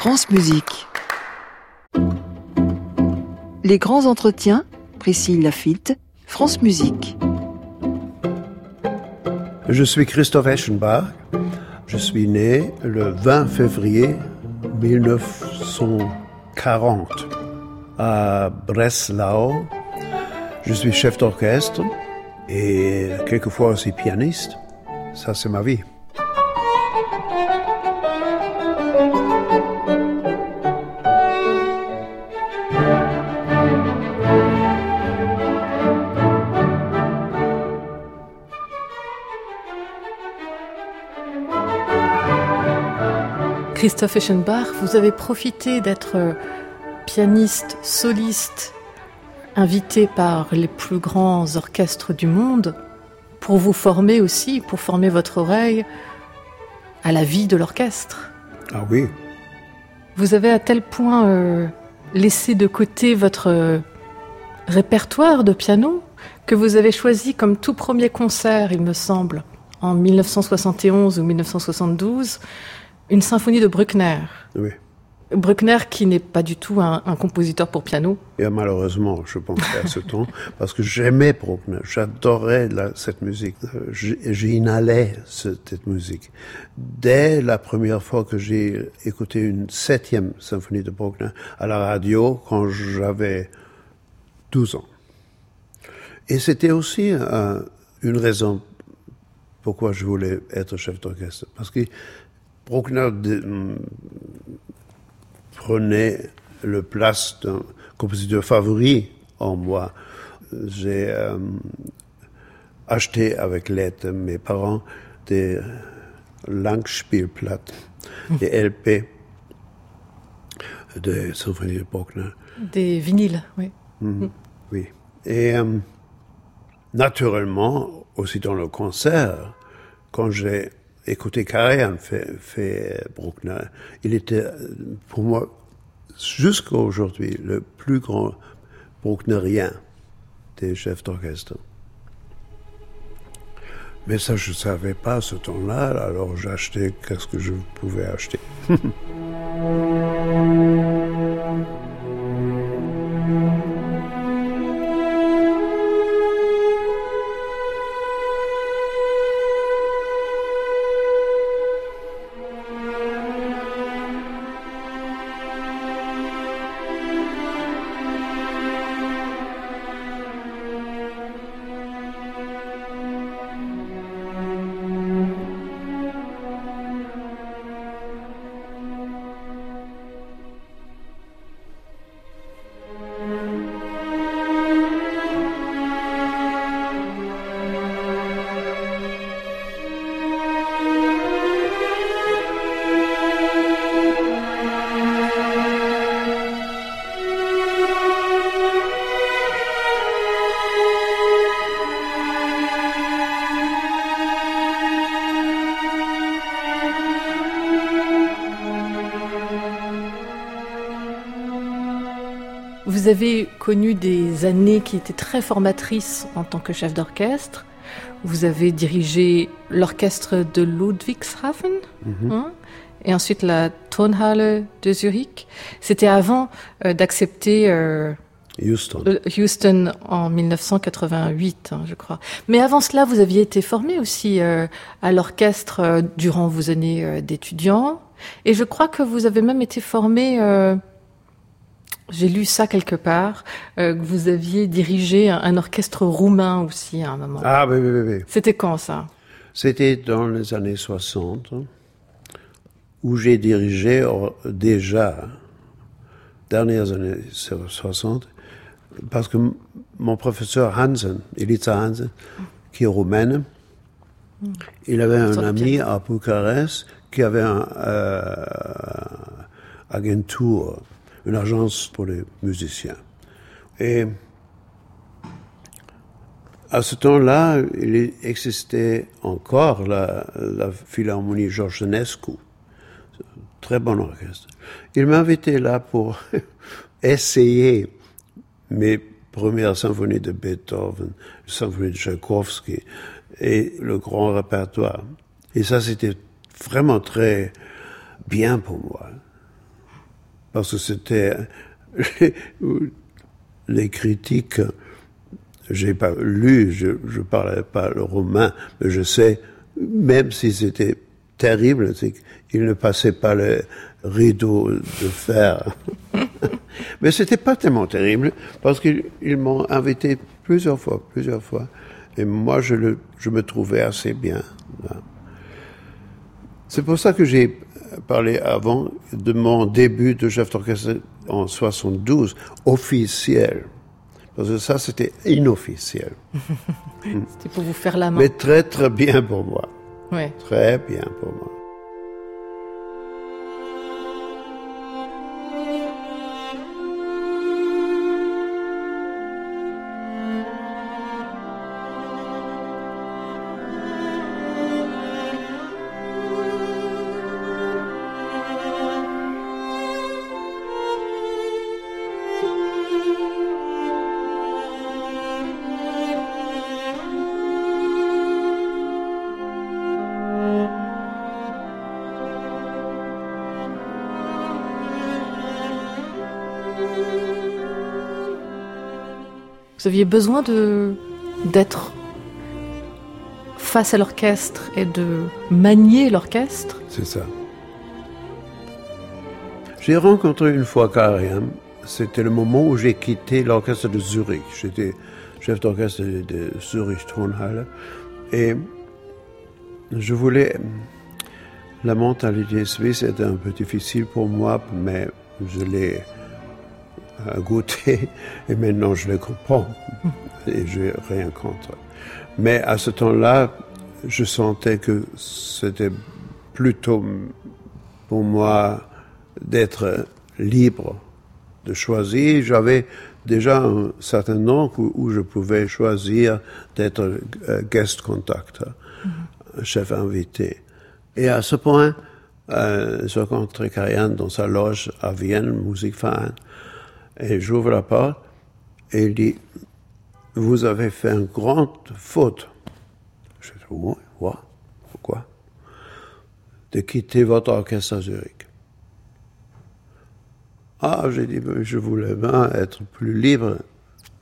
France Musique. Les grands entretiens, Priscille Laffitte, France Musique. Je suis Christoph Eschenbach. Je suis né le 20 février 1940 à Breslau. Je suis chef d'orchestre et quelquefois aussi pianiste. Ça, c'est ma vie. Christoph Eschenbach, vous avez profité d'être pianiste, soliste, invité par les plus grands orchestres du monde pour vous former aussi, pour former votre oreille à la vie de l'orchestre. Ah oui. Vous avez à tel point laissé de côté votre répertoire de piano que vous avez choisi comme tout premier concert, il me semble, en 1971 ou 1972, une symphonie de Bruckner. Oui. Bruckner qui n'est pas du tout un compositeur pour piano. Et malheureusement, je pensais à ce temps, parce que j'aimais Bruckner, j'adorais cette musique, j'inhalais cette musique. Dès la première fois que j'ai écouté une 7e symphonie de Bruckner à la radio, quand j'avais 12 ans. Et c'était aussi une raison pourquoi je voulais être chef d'orchestre, parce que Bruckner prenait la place d'un compositeur favori en moi. J'ai acheté avec l'aide de mes parents des Langspielplatten, des LP de symphonie de Bruckner. Des vinyles, oui. Oui. Et naturellement, aussi dans le concert, quand j'ai écoutez, Karajan fait Bruckner. Il était, pour moi, jusqu'à aujourd'hui, le plus grand Brucknerien des chefs d'orchestre. Mais ça, je ne savais pas à ce temps-là, alors j'ai acheté ce que je pouvais acheter. Vous avez connu des années qui étaient très formatrices en tant que chef d'orchestre. Vous avez dirigé l'orchestre de Ludwigshafen, et ensuite la Tonhalle de Zurich. C'était avant d'accepter Houston en 1988, je crois. Mais avant cela, vous aviez été formé aussi à l'orchestre durant vos années d'étudiant. Et je crois que vous avez même été formé... j'ai lu ça quelque part, que vous aviez dirigé un orchestre roumain aussi à un moment. Ah oui. C'était quand ça? C'était dans les années 60, où j'ai dirigé déjà, dernières années 60, parce que mon professeur Hansen, Eliza Hansen, qui est roumaine, il avait un ami à Bucarest qui avait un agentur, une agence pour les musiciens. Et à ce temps-là, il existait encore la Philharmonie Georges Enescu, très bon orchestre. Il m'a invité là pour essayer mes premières symphonies de Beethoven, symphonie de Tchaïkovski et le grand répertoire. Et ça, c'était vraiment très bien pour moi. parce que c'était les critiques. J'ai pas lu, je parlais pas le roumain, mais je sais, même si c'était terrible, c'est qu'il ne passait pas le rideau de fer. Mais c'était pas tellement terrible, parce qu'ils m'ont invité plusieurs fois, et moi je me trouvais assez bien. C'est pour ça que j'ai parlé avant de mon début de chef d'orchestre en 72, officiel. Parce que ça, c'était inofficiel. C'était pour vous faire la main. Mais très, très bien pour moi. Ouais. Très bien pour moi. Vous aviez besoin d'être face à l'orchestre et de manier l'orchestre? C'est ça. J'ai rencontré une fois Karajan. C'était le moment où j'ai quitté l'orchestre de Zurich. J'étais chef d'orchestre de Zurich Tonhalle. Et je voulais... La mentalité suisse était un peu difficile pour moi, mais je l'ai goûté et maintenant je le comprends et je n'ai rien contre. Mais à ce temps-là, je sentais que c'était plutôt pour moi d'être libre de choisir. J'avais déjà un certain nombre où je pouvais choisir d'être guest conductor, chef invité. Et à ce point, je rencontre Karajan dans sa loge à Vienne, Musikverein, et j'ouvre la porte et il dit « Vous avez fait une grande faute. » Je dis « Oui, pourquoi ?»« De quitter votre orchestre à Zurich. » Ah, j'ai dit « Je voulais bien être plus libre. Faute. »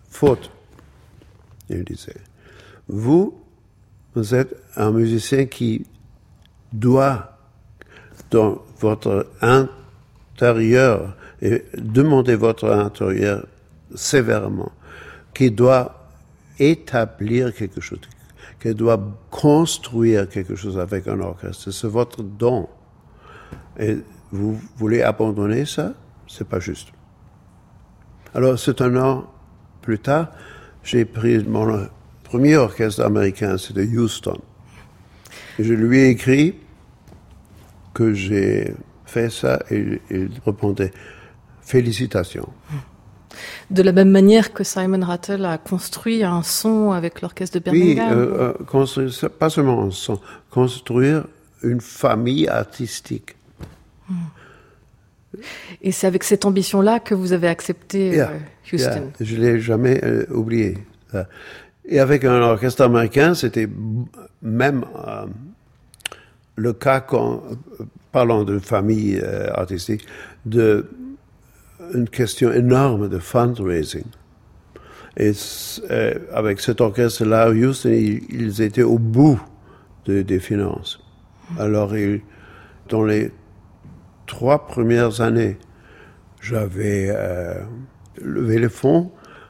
Il disait « Vous êtes un musicien qui doit, dans votre intérieur, et demander votre intérieur sévèrement, qui doit établir quelque chose, qui doit construire quelque chose avec un orchestre. C'est votre don. Et vous voulez abandonner ça? C'est pas juste. Alors, c'est un an plus tard, j'ai pris mon premier orchestre américain, c'était Houston. Et je lui ai écrit que j'ai fait ça et il répondait « Félicitations ». De la même manière que Simon Rattle a construit un son avec l'orchestre de Birmingham. Oui, construire, pas seulement un son, construire une famille artistique. Et c'est avec cette ambition-là que vous avez accepté Houston. Je ne l'ai jamais oublié. Et avec un orchestre américain, c'était même le cas quand, parlant de famille artistique, une question énorme de fundraising. Et avec cet orchestre-là, Houston, ils étaient au bout des finances. Alors, dans les 3 premières années, j'avais levé les fonds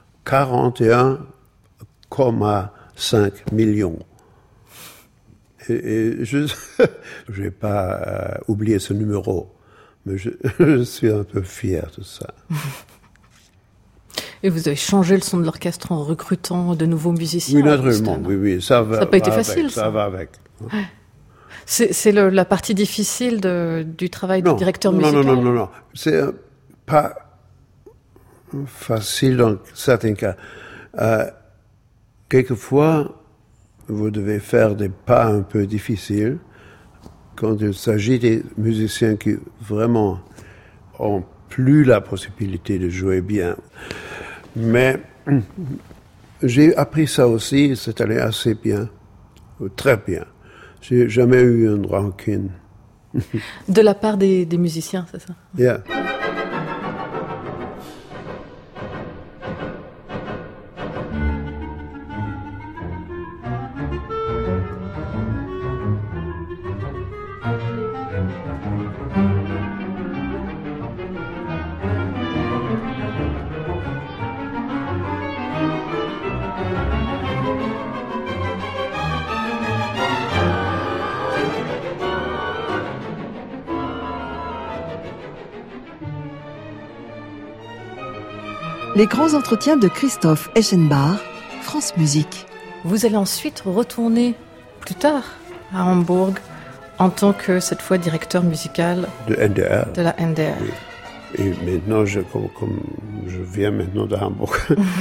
41,5 millions. Et je n'ai pas oublié ce numéro, mais je suis un peu fier de ça. Et vous avez changé le son de l'orchestre en recrutant de nouveaux musiciens? Oui, naturellement, oui, ça va. Ça n'a pas été facile, ça va avec. Ouais. C'est la partie difficile du travail du directeur musical? Non. C'est pas facile dans certains cas. Quelquefois, vous devez faire des pas un peu difficiles quand il s'agit des musiciens qui vraiment ont plus la possibilité de jouer bien. Mais j'ai appris ça aussi, c'est allé assez bien, très bien. J'ai jamais eu une rancune. De la part des musiciens, c'est ça? Yeah. Les grands entretiens de Christophe Eschenbach, France Musique. Vous allez ensuite retourner plus tard à Hambourg en tant que, cette fois, directeur musical de NDR. De la NDR. Oui. Et maintenant, comme je viens maintenant de Hambourg,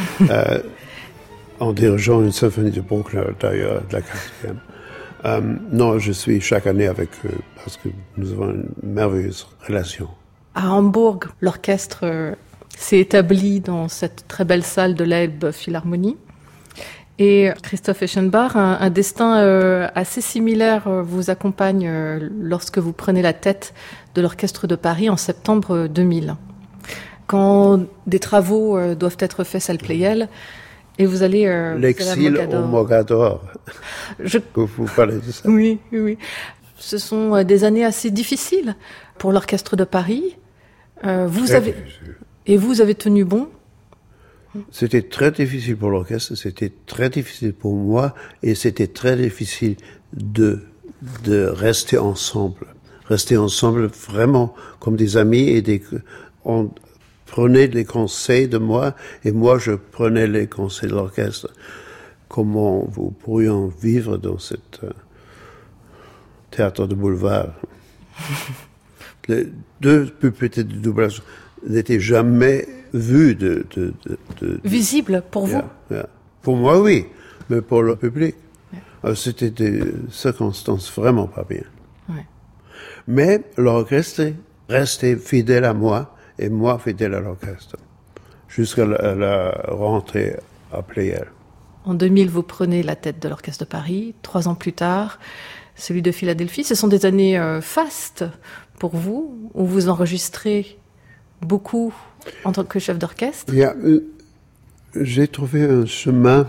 en dirigeant une symphonie de Bruckner, d'ailleurs, de la 4e. Non, je suis chaque année avec eux parce que nous avons une merveilleuse relation. À Hambourg, l'orchestre s'est établi dans cette très belle salle de l'Elbe Philharmonie. Et Christophe Eschenbach, un destin assez similaire vous accompagne lorsque vous prenez la tête de l'Orchestre de Paris en septembre 2000. Quand des travaux doivent être faits salle Pleyel, et vous allez... L'exil au Mogador. Vous parlez de ça? Oui, oui, oui. Ce sont des années assez difficiles pour l'Orchestre de Paris. Vous avez tenu bon? C'était très difficile pour l'orchestre, c'était très difficile pour moi, et c'était très difficile de rester ensemble. Rester ensemble vraiment comme des amis, et on prenait les conseils de moi, et moi je prenais les conseils de l'orchestre. Comment vous pourrions vivre dans cette théâtre de boulevard? Les deux pupitres de doublage n'étaient jamais vus visible pour vous? Yeah. Pour moi, oui, mais pour le public, c'était des circonstances vraiment pas bien. Ouais. Mais l'orchestre restait fidèle à moi, et moi fidèle à l'orchestre, jusqu'à la rentrée à Pleyel. En 2000, vous prenez la tête de l'Orchestre de Paris. 3 ans plus tard, celui de Philadelphie. Ce sont des années fastes pour vous, où vous enregistrez beaucoup en tant que chef d'orchestre. J'ai trouvé un chemin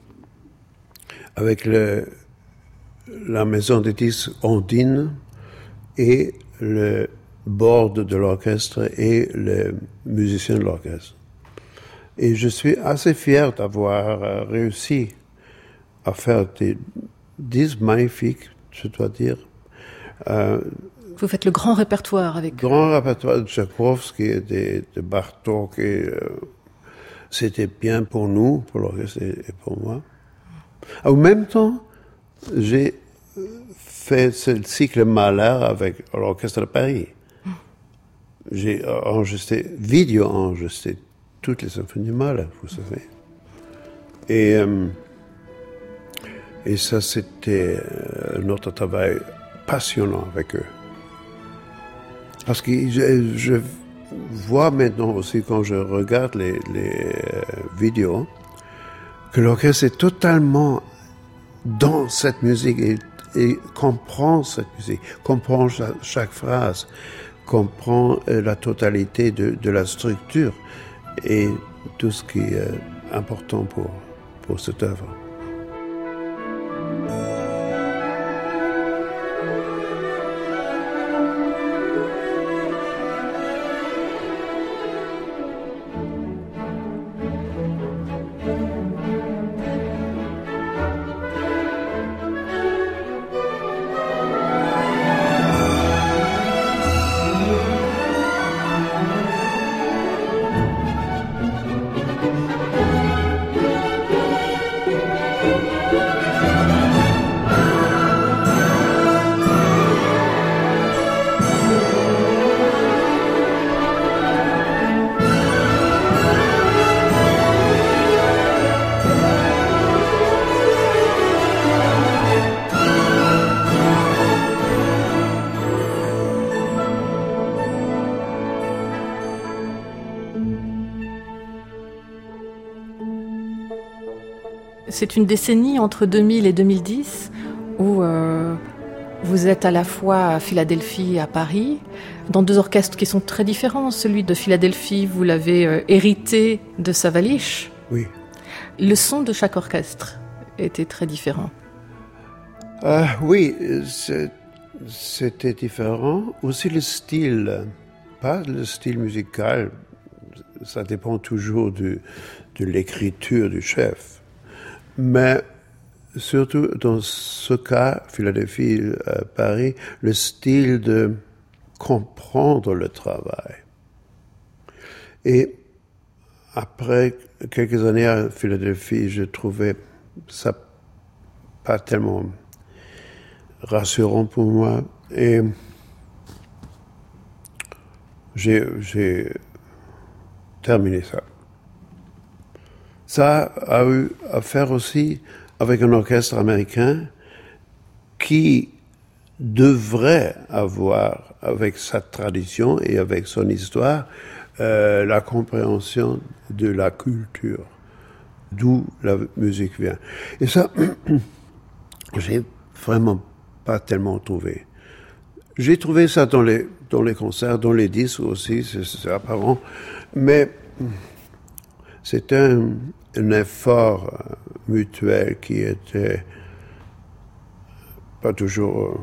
avec la maison des disques Ondine et le board de l'orchestre et les musiciens de l'orchestre. Et je suis assez fier d'avoir réussi à faire des disques magnifiques, je dois dire. Vous faites le grand répertoire avec... Grand répertoire de Tchaïkovski et de Bartók. C'était bien pour nous, pour l'orchestre et pour moi. En même temps, j'ai fait ce cycle Mahler avec l'Orchestre de Paris. J'ai enregistré toutes les symphonies de Mahler, vous savez. Et ça, c'était notre travail passionnant avec eux. Parce que je vois maintenant aussi, quand je regarde les vidéos, que l'orchestre est totalement dans cette musique et comprend cette musique, comprend chaque phrase, comprend la totalité de la structure et tout ce qui est important pour cette œuvre. C'est une décennie entre 2000 et 2010 où vous êtes à la fois à Philadelphie et à Paris, dans 2 orchestres qui sont très différents. Celui de Philadelphie, vous l'avez hérité de Sawalisch. Oui. Le son de chaque orchestre était très différent. Oui, c'était différent. Aussi le style, pas le style musical, ça dépend toujours de l'écriture du chef. Mais surtout dans ce cas, Philadelphie, Paris, le style de comprendre le travail. Et après quelques années à Philadelphie, je trouvais ça pas tellement rassurant pour moi. Et j'ai terminé ça. Ça a eu à faire aussi avec un orchestre américain qui devrait avoir, avec sa tradition et avec son histoire, la compréhension de la culture, d'où la musique vient. Et ça, j'ai vraiment pas tellement trouvé. J'ai trouvé ça dans les concerts, dans les disques aussi, c'est apparent, mais c'était un effort mutuel qui était pas toujours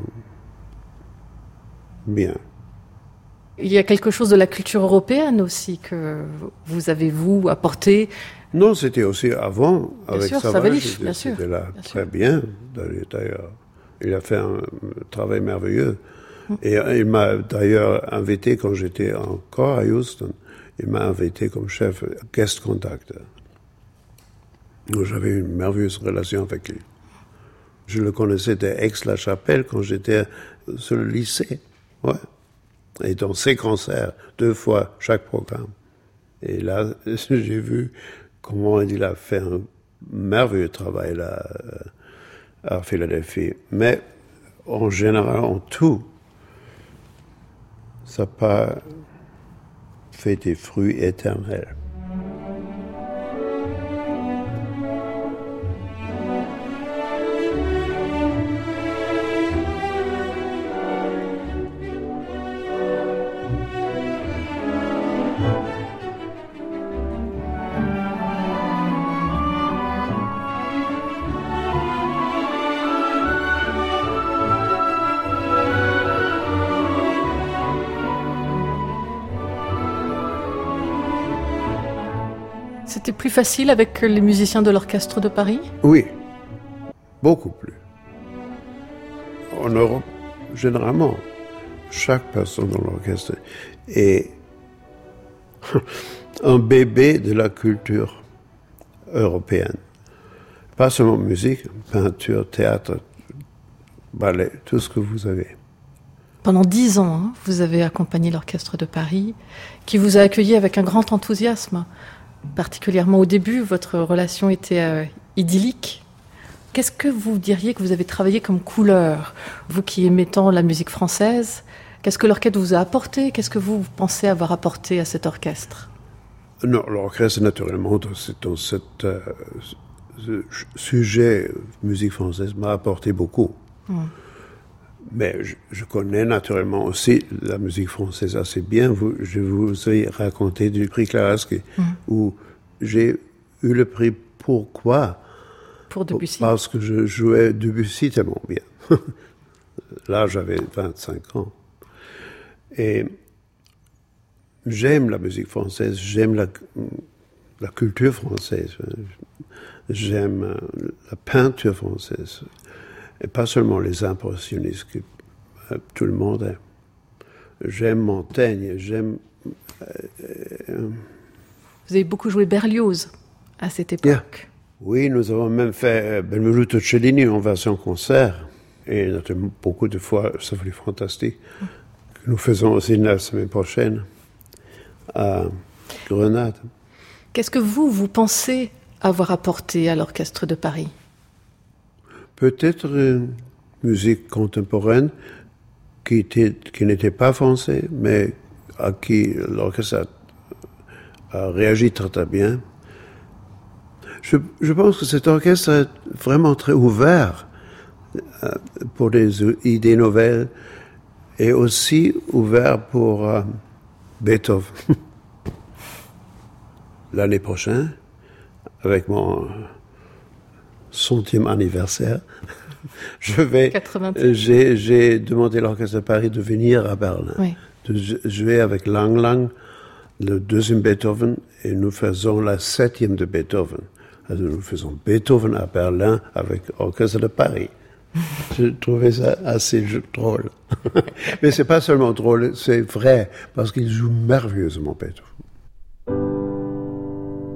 bien. Il y a quelque chose de la culture européenne aussi que vous avez, vous, apporté. Non, c'était aussi avant, avec Savage, bien sûr. C'était là très bien, d'ailleurs. Il a fait un travail merveilleux. Et il m'a d'ailleurs invité, quand j'étais encore à Houston, il m'a invité comme chef guest conductor. Donc j'avais une merveilleuse relation avec lui. Je le connaissais d'Aix-la-Chapelle quand j'étais sur le lycée. Ouais. Et dans ses concerts, 2 fois chaque programme. Et là, j'ai vu comment il a fait un merveilleux travail là, à Philadelphie. Mais en général, en tout, ça n'a pas fait des fruits éternels. C'était plus facile avec les musiciens de l'Orchestre de Paris ? Oui, beaucoup plus. En Europe, généralement, chaque personne dans l'orchestre est un bébé de la culture européenne. Pas seulement musique, peinture, théâtre, ballet, tout ce que vous avez. Pendant 10 ans, vous avez accompagné l'Orchestre de Paris, qui vous a accueilli avec un grand enthousiasme. Particulièrement au début, votre relation était idyllique. Qu'est-ce que vous diriez que vous avez travaillé comme couleur, vous qui aimez tant la musique française? Qu'est-ce que l'orchestre vous a apporté? Qu'est-ce que vous pensez avoir apporté à cet orchestre? Non, l'orchestre, naturellement, dans ce sujet musique française, m'a apporté beaucoup. Mais je connais naturellement aussi la musique française assez bien. Je vous ai raconté du prix Claraski, où j'ai eu le prix. Pourquoi? Pour Debussy. Parce que je jouais Debussy tellement bien. Là, j'avais 25 ans. Et j'aime la musique française, j'aime la culture française, j'aime la peinture française. Et pas seulement les impressionnistes que tout le monde aime. J'aime Montaigne, j'aime... Vous avez beaucoup joué Berlioz à cette époque. Yeah. Oui, nous avons même fait Benvenuto Cellini en version concert. Et naturellement, beaucoup de fois, Symphonie fantastique, que nous faisons aussi la semaine prochaine à Grenade. Qu'est-ce que vous pensez avoir apporté à l'Orchestre de Paris? Peut-être une musique contemporaine qui n'était pas française, mais à qui l'orchestre a réagi très très bien. Je pense que cet orchestre est vraiment très ouvert pour des idées nouvelles et aussi ouvert pour Beethoven. L'année prochaine, avec mon 100e anniversaire, j'ai demandé à l'Orchestre de Paris de venir à Berlin, de jouer avec Lang Lang, le 2e Beethoven, et nous faisons la 7e de Beethoven. Alors nous faisons Beethoven à Berlin avec l'Orchestre de Paris. Je trouvais ça assez drôle. Mais c'est pas seulement drôle, c'est vrai, parce qu'il joue merveilleusement Beethoven.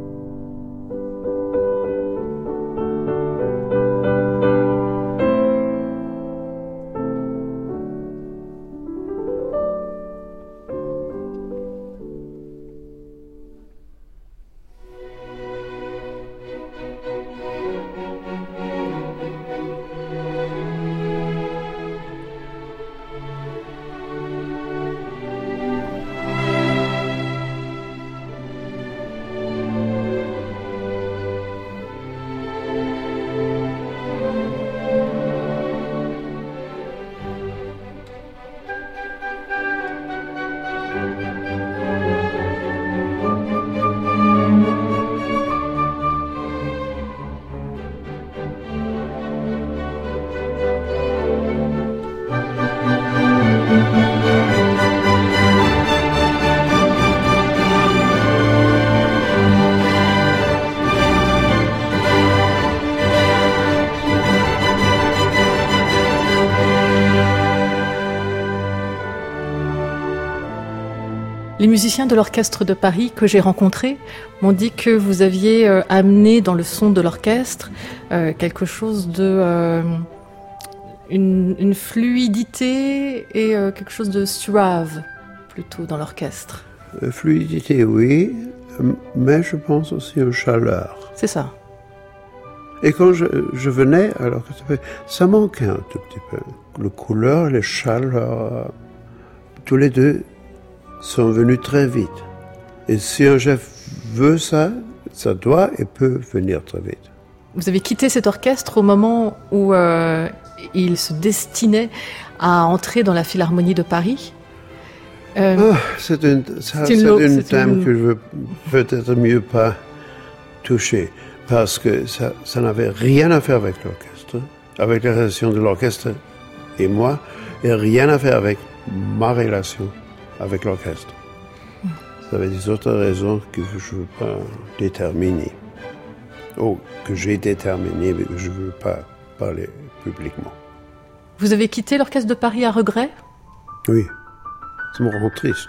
Les musiciens de l'Orchestre de Paris que j'ai rencontrés m'ont dit que vous aviez amené dans le son de l'orchestre quelque chose de... une fluidité et quelque chose de suave plutôt dans l'orchestre. Fluidité, oui, mais je pense aussi aux chaleurs. C'est ça. Et quand je venais, alors ça manquait un tout petit peu. Les couleurs, les chaleurs, tous les deux sont venus très vite. Et si un chef veut ça, ça doit et peut venir très vite. Vous avez quitté cet orchestre au moment où il se destinait à entrer dans la Philharmonie de Paris. C'est une thème que je veux peut-être mieux pas toucher. Parce que ça n'avait rien à faire avec l'orchestre, avec la relation de l'orchestre et moi, et rien à faire avec ma relation avec l'orchestre. Ça avait des autres raisons que je ne veux pas déterminer, ou que j'ai déterminées, mais que je ne veux pas parler publiquement. Vous avez quitté l'Orchestre de Paris à regret ? Oui, ça me rend triste,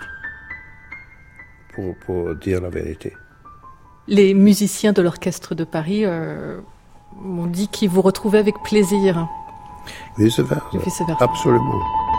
pour dire la vérité. Les musiciens de l'Orchestre de Paris m'ont dit qu'ils vous retrouvaient avec plaisir. Vice versa. Absolument.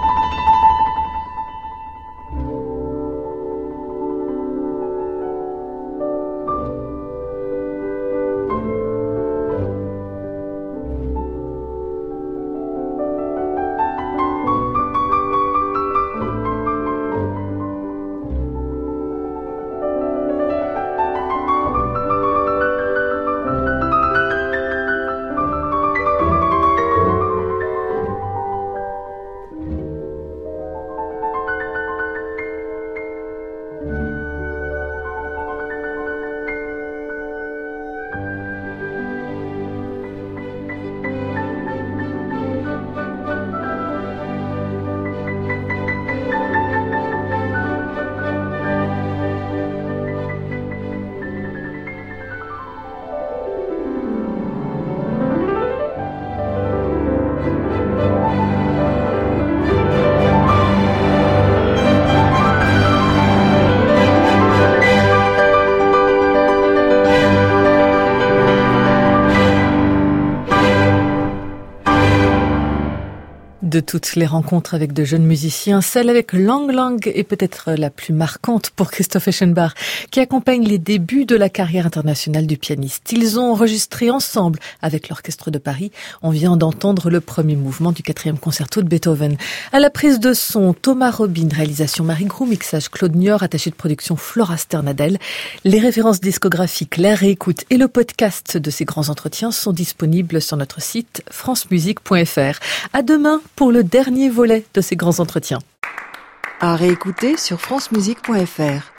De toutes les rencontres avec de jeunes musiciens, celle avec Lang Lang est peut-être la plus marquante pour Christoph Eschenbach, qui accompagne les débuts de la carrière internationale du pianiste. Ils ont enregistré ensemble avec l'Orchestre de Paris. On vient d'entendre le premier mouvement du 4e concerto de Beethoven. À la prise de son, Thomas Robin, réalisation Marie Groux, mixage Claude Niort, attaché de production Flora Sternadel. Les références discographiques, la réécoute et le podcast de ces grands entretiens sont disponibles sur notre site francemusique.fr. À demain pour le dernier volet de ces grands entretiens. À réécouter sur francemusique.fr.